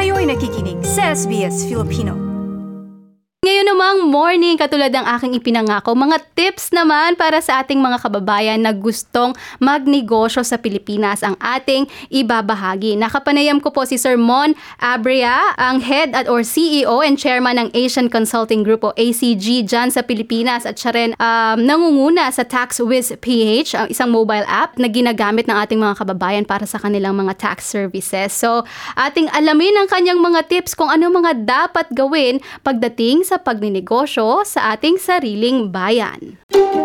Kayo'y nakikinig sa SBS Filipino. Ngayon namang morning, katulad ng aking ipinangako, mga tips naman para sa ating mga kababayan na gustong magnegosyo sa Pilipinas ang ating ibabahagi. Nakapanayam ko po si Sir Mon Abrea, ang Head or CEO and Chairman ng Asian Consulting Group o ACG dyan sa Pilipinas, at siya rin nangunguna sa TaxWiz PH, ang isang mobile app na ginagamit ng ating mga kababayan para sa kanilang mga tax services. So, ating alamin ang kanyang mga tips kung ano mga dapat gawin pagdating sa pagninegosyo sa ating sariling bayan.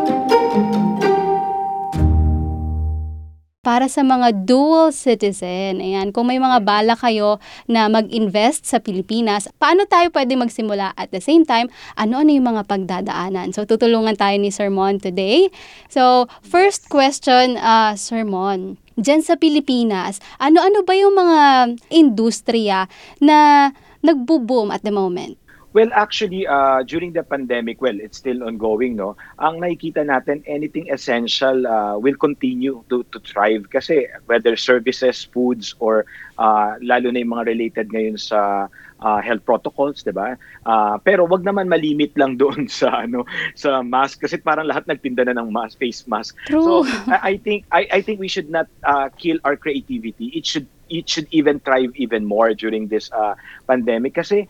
Para sa mga dual citizen, ayan, kung may mga bala kayo na mag-invest sa Pilipinas, paano tayo pwede magsimula? At the same time, ano-ano yung mga pagdadaanan? So, tutulungan tayo ni Sir Mon today. So, first question, Sir Mon, dyan sa Pilipinas, ano-ano ba yung mga industriya na nagbo-boom at the moment? Well, actually, during the pandemic, it's still ongoing, no? Ang nakikita natin, anything essential will continue to thrive kasi whether services, foods, or lalo na yung mga related ngayon sa health protocols, 'di ba? Pero wag naman malimit lang doon sa sa mask kasi parang lahat nagtinda na ng mask, face mask. True. So I think we should not kill our creativity. It should even thrive even more during this pandemic kasi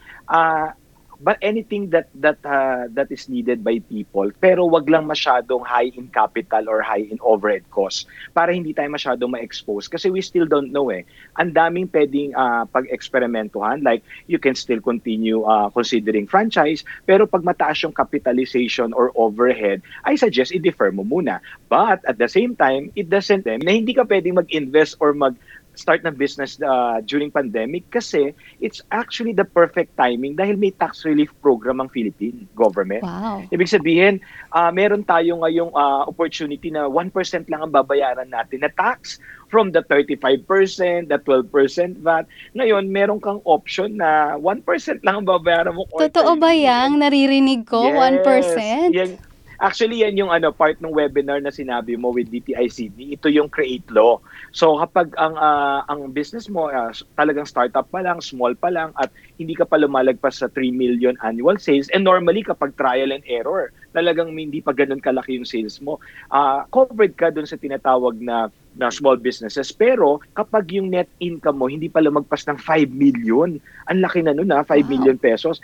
but anything that is needed by people, pero wag lang masyadong high in capital or high in overhead cost para hindi tayo masyadong ma-expose kasi we still don't know Ang daming pwedeng pag-eksperimentuhan, like you can still continue considering franchise, pero pag mataas yung capitalization or overhead, I suggest i-defer mo muna. But at the same time, it doesn't mean na hindi ka pwedeng mag-invest or start na business during pandemic kasi it's actually the perfect timing dahil may tax relief program ang Philippine government. Wow. Ibig sabihin, meron tayo ngayong opportunity na 1% lang ang babayaran natin na tax from the 35%, the 12% VAT. Ngayon, meron kang option na 1% lang ang babayaran mo. Totoo ba yang naririnig ko? Yes. 1%? Actually, yan yung part ng webinar na sinabi mo with DTI-CD. Ito yung Create Law. So kapag ang business mo talagang startup pa lang, small pa lang, at hindi ka pa lumalagpas sa 3 million annual sales, and normally kapag trial and error, talagang hindi pa ganun kalaki yung sales mo, covered ka dun sa tinatawag na small businesses. Pero kapag yung net income mo hindi pa lumagpas ng 5 million, ang laki na nun 5 million pesos,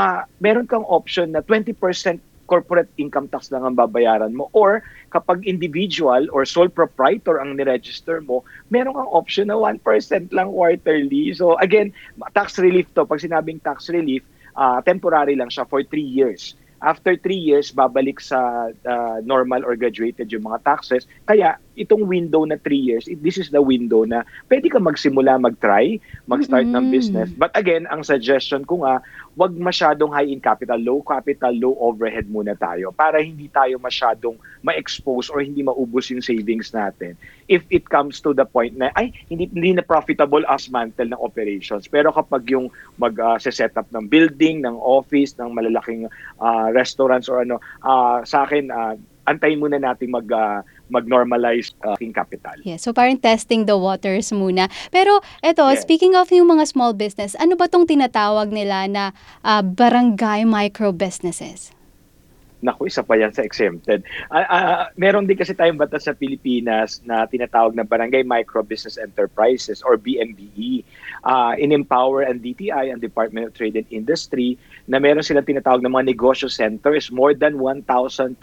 meron kang option na 20% corporate income tax lang ang babayaran mo, or kapag individual or sole proprietor ang niregister mo, meron kang option na 1% lang quarterly. So again, tax relief to. Pag sinabing tax relief, temporary lang siya for 3 years. After 3 years, babalik sa normal or graduated yung mga taxes. Kaya itong window na 3 years, this is the window na pwede ka magsimula, mag-try, mag-start ng business. But again, ang suggestion ko wag masyadong high in capital, low overhead muna tayo para hindi tayo masyadong ma-expose or hindi maubos yung savings natin. If it comes to the point na hindi na profitable as mantle ng operations. Pero kapag yung mag-set up ng building, ng office, ng malalaking restaurants or sa akin, antayin muna natin mag-normalize in capital. Yeah, so parang testing the waters muna. Pero eto, Yes. Speaking of yung mga small business, ano ba tong tinatawag nila na barangay micro businesses? Naku, isa pa yan sa exempted. Meron din kasi tayong batas sa Pilipinas na tinatawag na Barangay Micro Business Enterprises or BMBE. In-empower ang DTI, ang Department of Trade and Industry, na meron silang tinatawag na mga negosyo centers, more than 1,200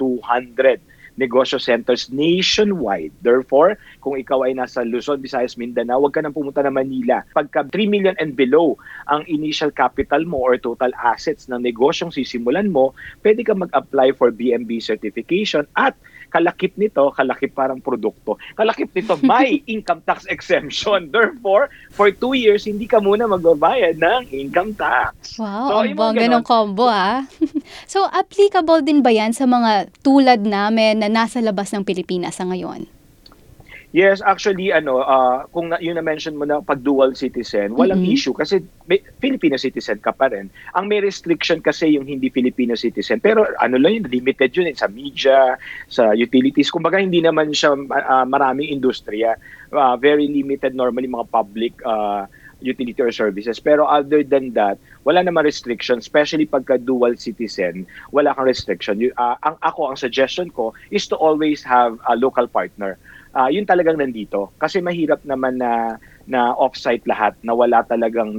negosyo centers nationwide. Therefore, kung ikaw ay nasa Luzon, Visayas, Mindanao, huwag ka nang pumunta na Manila. Pagka 3 million and below ang initial capital mo or total assets ng negosyong sisimulan mo, pwede ka mag-apply for BMB certification at kalakip parang produkto. Kalakip nito, may income tax exemption. Therefore, for 2 years, hindi ka muna magbabayad ng income tax. Wow, So, ang bongga ng combo So, applicable din ba yan sa mga tulad namin na nasa labas ng Pilipinas sa ngayon? Yes, actually, kung yun na-mention mo na pag dual citizen, walang issue kasi Filipino citizen ka pa rin. Ang may restriction kasi yung hindi Filipino citizen. Pero lang yun, limited yun sa media, sa utilities. Kumbaga hindi naman siya maraming industriya. Very limited normally mga public utility or services. Pero other than that, wala naman restriction, especially pagka dual citizen, wala kang restriction. Ang suggestion ko is to always have a local partner. Yun talagang nandito. Kasi mahirap naman na off-site lahat, na wala talagang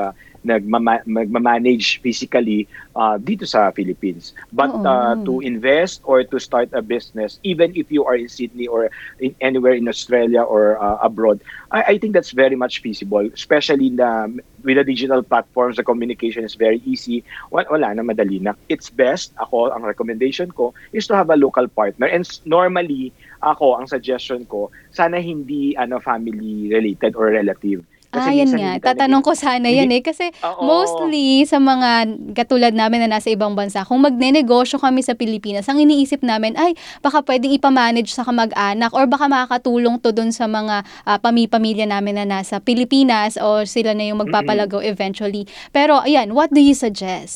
nagmamanage physically dito sa Philippines. But to invest or to start a business, even if you are in Sydney or anywhere in Australia or abroad, I think that's very much feasible, especially with the digital platforms. The communication is very easy. Wala na, madali na. It's best, ang recommendation ko is to have a local partner. And normally, ang suggestion ko, sana hindi family related or relative. Yan nga. Tatanong ko sana yan kasi mostly sa mga katulad namin na nasa ibang bansa, kung magnenegosyo kami sa Pilipinas, ang iniisip namin ay baka pwedeng ipamanage sa kamag-anak or baka makakatulong to dun sa mga pamilya namin na nasa Pilipinas o sila na yung magpapalagaw eventually. Pero ayan, what do you suggest?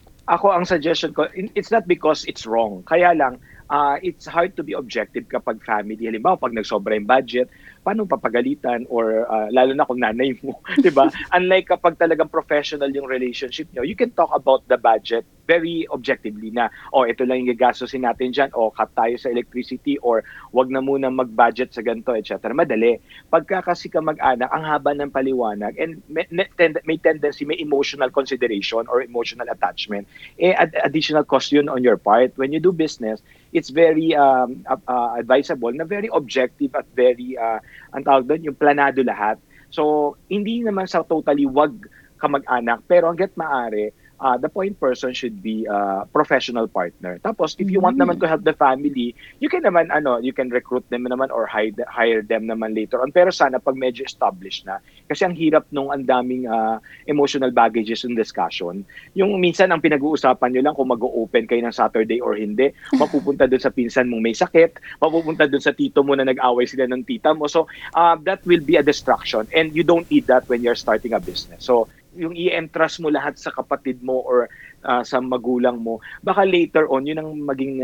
Ang suggestion ko, it's not because it's wrong. Kaya lang, it's hard to be objective kapag family. Halimbawa, pag nagsobra yung budget, paano papagalitan or lalo na kung nanay mo, 'di ba? Unlike kapag talagang professional yung relationship nyo, you can talk about the budget very objectively na, ito lang yung gagastusin natin diyan, cut tayo sa electricity or wag na muna mag-budget sa ganito, etc. Madali. Pagka kasi ka mag-anak, ang haba ng paliwanag and may tendency, may emotional consideration or emotional attachment. Additional cost yun on your part. When you do business, it's very advisable na very objective at very ang tawag doon, yung planado lahat. So, hindi naman sa totally wag ka mag-anak, pero hangga't maaari, the point person should be a professional partner. Tapos, if you want naman to help the family, you can naman, you can recruit them naman or hire them naman later on. Pero sana pag medyo established na. Kasi ang hirap nung ang daming emotional baggages in discussion. Yung minsan, ang pinag-uusapan nyo lang kung mag-o-open kayo ng Saturday or hindi, mapupunta doon sa pinsan mong may sakit, mapupunta doon sa tito mo na nag-away sila ng tita mo. So, that will be a distraction. And you don't need that when you're starting a business. So, yung i-entrust mo lahat sa kapatid mo or sa magulang mo, baka later on yun ang maging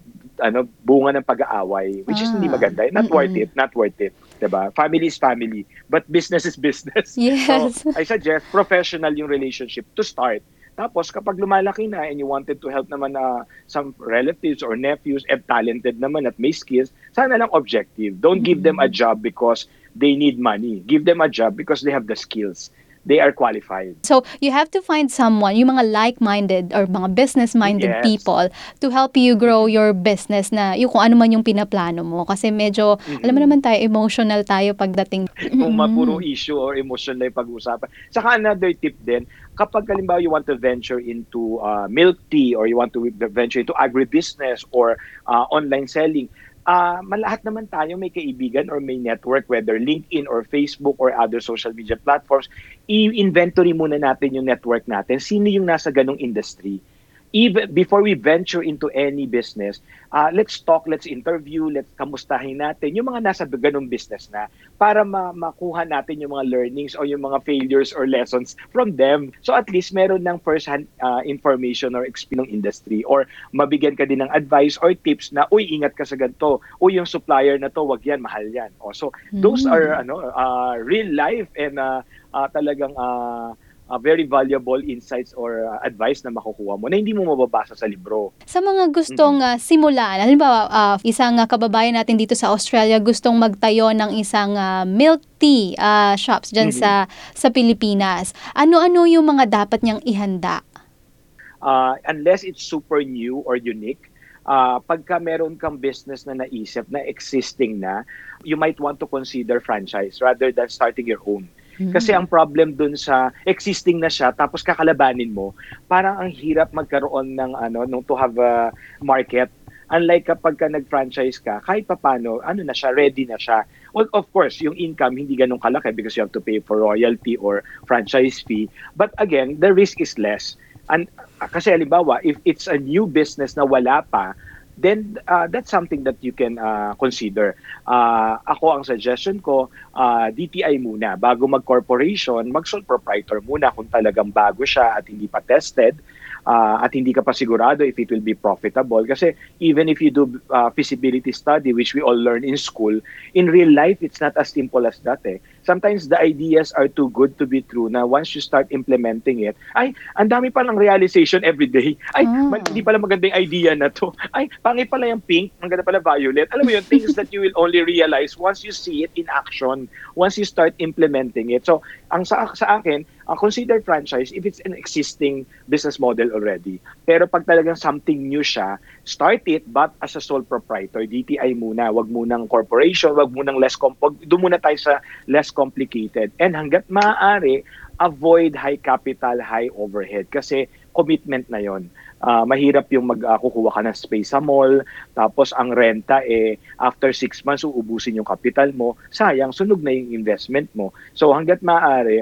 bunga ng pag-aaway, which is hindi maganda. Not worth it, diba? Family is family, but business is business. Yes. So I suggest professional yung relationship to start. Tapos kapag lumalaki na and you wanted to help naman some relatives or nephews and talented naman at may skills, sana lang objective. Don't give them a job because they need money. Give them a job because they have the skills. They are qualified. So, you have to find someone, yung mga like-minded or mga business-minded people to help you grow your business na yung kung ano man yung pinaplano mo. Kasi medyo, alam mo naman tayo, emotional tayo pagdating. Kung mapuro issue or emotional yung pag-uusapan. Saka another tip din, kapag halimbawa you want to venture into milk tea or you want to venture into agribusiness or online selling, lahat naman tayo may kaibigan or may network, whether LinkedIn or Facebook or other social media platforms. I-inventory muna natin yung network natin. Sino yung nasa ganong industry? Even before we venture into any business, let's talk, let's interview, let's kamustahin natin yung mga nasa ganong business na para makuha natin yung mga learnings o yung mga failures or lessons from them. So at least meron ng first-hand information or experience ng industry or mabigyan ka din ng advice or tips na, uy, ingat ka sa ganito. Uy, yung supplier na to, wag yan, mahal yan. So those are real life and talagang very valuable insights or advice na makukuha mo na hindi mo mababasa sa libro. Sa mga gustong simulan, halimbawa, isang kababayan natin dito sa Australia gustong magtayo ng isang milk tea shops dyan sa Pilipinas. Ano-ano yung mga dapat niyang ihanda? Unless it's super new or unique, pagka meron kang business na naisip na existing na, you might want to consider franchise rather than starting your own. Kasi ang problem dun sa existing na siya tapos kakalabanin mo, parang ang hirap magkaroon ng to have a market. Unlike kapag ka nag-franchise ka, kahit papano, na siya, ready na siya. Well, of course, yung income hindi ganun kalaki because you have to pay for royalty or franchise fee. But again, the risk is less. And kasi halimbawa, if it's a new business na wala pa, then that's something that you can consider. Ako, ang suggestion ko, DTI muna. Bago mag-corporation, mag-sole proprietor muna kung talagang bago siya at hindi pa tested at hindi ka pa sigurado if it will be profitable. Kasi even if you do feasibility study, which we all learn in school, in real life, it's not as simple as that. sometimes the ideas are too good to be true na once you start implementing it, ay, ang dami pa ng realization every day. Ay, hindi pala magandang idea na to. Ay, pangit pala yung pink, maganda pala violet. Alam mo yun, things that you will only realize once you see it in action, once you start implementing it. So, ang sa akin, consider franchise if it's an existing business model already. Pero pag talagang something new siya, start it but as a sole proprietor. DTI muna, wag munang corporation, wag munang doon muna tayo sa less complicated. And hanggat maaari, avoid high capital, high overhead kasi commitment na yon. Mahirap yung kukuha ka ng space sa mall, tapos ang renta after 6 months uubusin yung capital mo, sayang, sunog na yung investment mo. So hanggat maaari,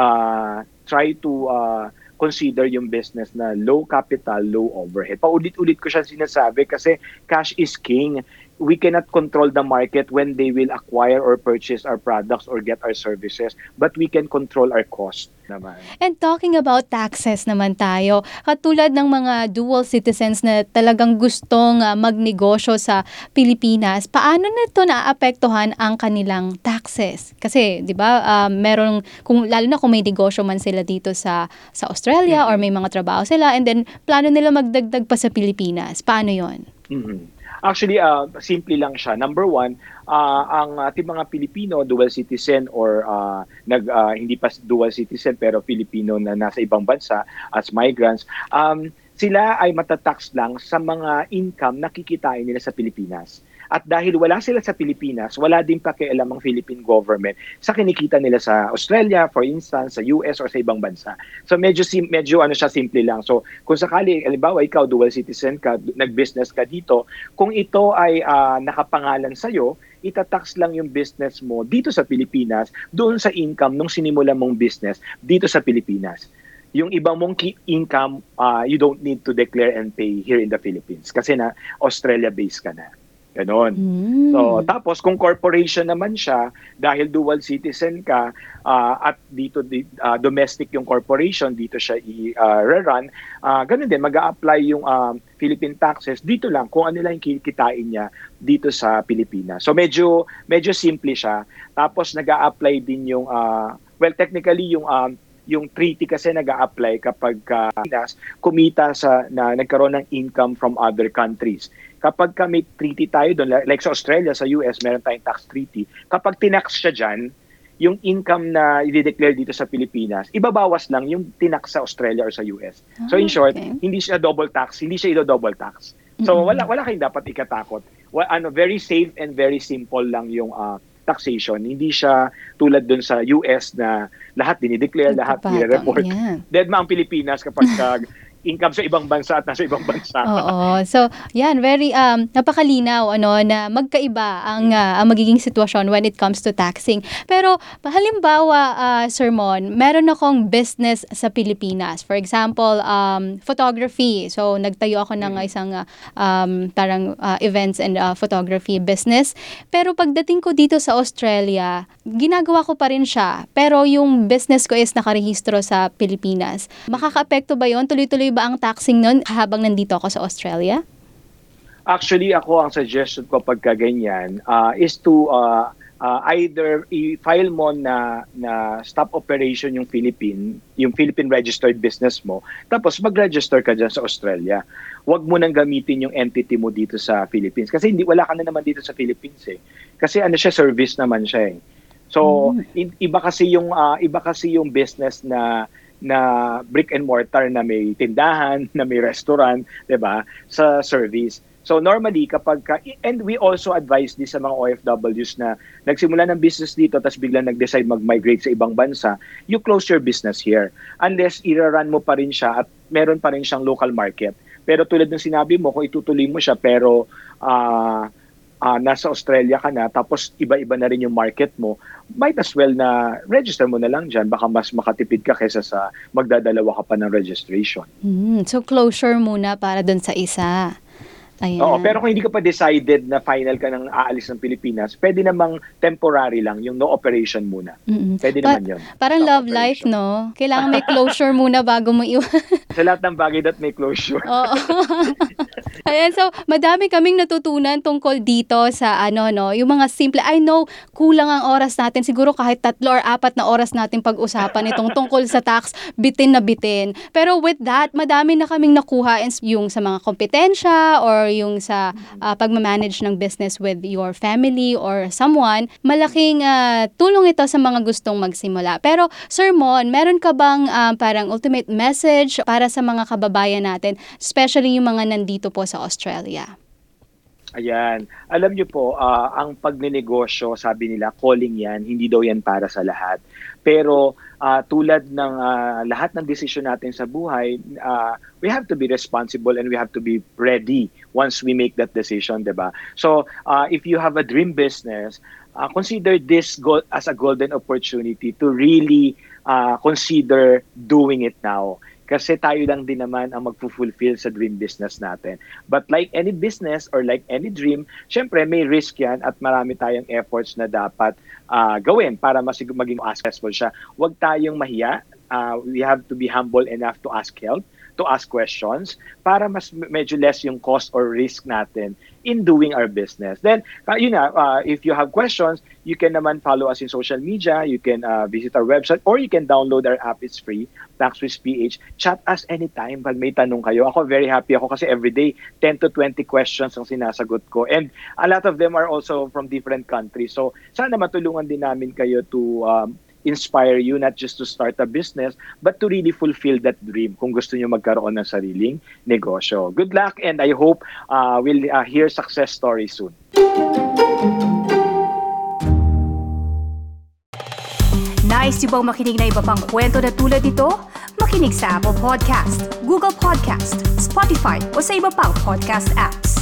try to consider yung business na low capital, low overhead. Paulit-ulit ko siya sinasabi kasi cash is king. We cannot control the market when they will acquire or purchase our products or get our services, but we can control our cost naman. And talking about taxes naman tayo, katulad ng mga dual citizens na talagang gustong magnegosyo sa Pilipinas, paano nito naapektuhan ang kanilang taxes? Kasi, 'di ba, meron lalo na kung may negosyo man sila dito sa Australia or may mga trabaho sila and then plano nila magdagdag pa sa Pilipinas. Paano 'yon? Actually, simple lang siya. Number one, ang ating mga Pilipino, dual citizen or hindi pa dual citizen pero Filipino na nasa ibang bansa as migrants, sila ay matatax lang sa mga income na kikitain nila sa Pilipinas. At dahil wala sila sa Pilipinas, wala din pakialam ang Philippine government sa kinikita nila sa Australia, for instance, sa US or sa ibang bansa. So medyo siya simple lang. So kung sakali, halimbawa ikaw dual citizen ka, nag-business ka dito, kung ito ay nakapangalan sa iyo, itatax lang yung business mo dito sa Pilipinas doon sa income nung sinimula mong business dito sa Pilipinas. Yung ibang mong income, you don't need to declare and pay here in the Philippines kasi na Australia-based ka na. Ganon. So, tapos kung corporation naman siya, dahil dual citizen ka at dito domestic yung corporation, dito siya i-run, ganun din, mag-a-apply yung Philippine taxes dito lang kung ano lang yung kikitain niya dito sa Pilipinas. So, medyo simple siya. Tapos nag-a-apply din yung, technically yung treaty kasi nag-a-apply kapag kumita na nagkaroon ng income from other countries. Kapag may treaty tayo doon, like sa Australia, sa US, meron tayong tax treaty. Kapag tinax siya dyan, yung income na i-declare dito sa Pilipinas, ibabawas lang yung tinax sa Australia or sa US. So in short, hindi siya double tax, hindi siya double tax. So wala kayong dapat ikatakot. Very safe and very simple lang yung taxation. Hindi siya tulad dun sa US na lahat dinideclare, lahat nire-report. Dead ma ang Pilipinas kapag income sa ibang bansa at nasa ibang bansa. Oo. So, yan, very napakalinaw na magkaiba ang magiging sitwasyon when it comes to taxing. Pero halimbawa, Sir Mon, meron akong business sa Pilipinas. For example, photography. So, nagtayo ako ng isang parang events and photography business. Pero pagdating ko dito sa Australia, ginagawa ko pa rin siya. Pero yung business ko is nakarehistro sa Pilipinas. Makaka-apekto ba yun? Tuloy-tuloy ba ang taxing nun habang nandito ako sa Australia? Actually, ang suggestion ko pagka ganyan is to either i-file mo na stop operation yung Philippine registered business mo, tapos mag-register ka dyan sa Australia. Huwag mo nang gamitin yung entity mo dito sa Philippines kasi wala ka na naman dito sa Philippines eh. Kasi siya, service naman siya eh. So, iba kasi yung business na brick and mortar na may tindahan, na may restaurant, 'di ba? Sa service. So normally and we also advise this sa mga OFWs na nagsimula ng business dito tapos biglang nag-decide mag-migrate sa ibang bansa, you close your business here unless i-run mo pa rin siya at meron pa rin siyang local market. Pero tulad ng sinabi mo, kung itutuloy mo siya pero nasa Australia ka na, tapos iba-iba na rin yung market mo, might as well na register mo na lang dyan. Baka mas makatipid ka kaysa sa magdadalawa ka pa ng registration. So closure muna para dun sa isa. Ayan. Oo, pero kung hindi ka pa decided na final ka ng aalis ng Pilipinas, pwede namang temporary lang, yung no operation muna. Mm-mm. Pwede naman yun. Parang Stop love life, operation. no? Kailangan may closure muna bago mo Sa lahat ng bagay that may closure. Oo. Ayan, so madami kaming natutunan tungkol dito sa yung mga simple. I know, kulang ang oras natin. Siguro kahit 3 or 4 na oras natin pag-usapan itong tungkol sa tax, bitin na bitin. Pero with that, madami na kaming nakuha yung sa mga kompetensya or yung sa pagmamanage ng business with your family or someone. Malaking tulong ito sa mga gustong magsimula. Pero Sir Mon, meron ka bang parang ultimate message para sa mga kababayan natin, especially yung mga nandito po sa Australia? Ayan. Alam niyo po, ang pagnenegosyo, sabi nila, calling yan, hindi daw yan para sa lahat. Pero tulad ng lahat ng desisyon natin sa buhay, we have to be responsible and we have to be ready once we make that decision, diba? So, if you have a dream business, consider this as a golden opportunity to really consider doing it now. Kasi tayo lang din naman ang magfulfill sa dream business natin. But like any business or like any dream, syempre may risk yan at marami tayong efforts na dapat gawin para maging successful siya. Huwag tayong mahiya. We have to be humble enough to ask help, to ask questions, para mas medyo less yung cost or risk natin in doing our business. Then, if you have questions, you can naman follow us in social media, you can visit our website, or you can download our app. It's free, TaxSwiss PH. Chat us anytime pag may tanong kayo. Ako, very happy ako kasi everyday, 10 to 20 questions ang sinasagot ko. And a lot of them are also from different countries. So, sana matulungan din namin kayo to inspire you not just to start a business but to really fulfill that dream kung gusto niyo magkaroon ng sariling negosyo. Good luck and I hope we'll hear success stories soon. Nice yung bang makinig na iba pang kwento na tulad ito? Makinig sa Apple Podcast, Google Podcast, Spotify o sa iba pang podcast apps.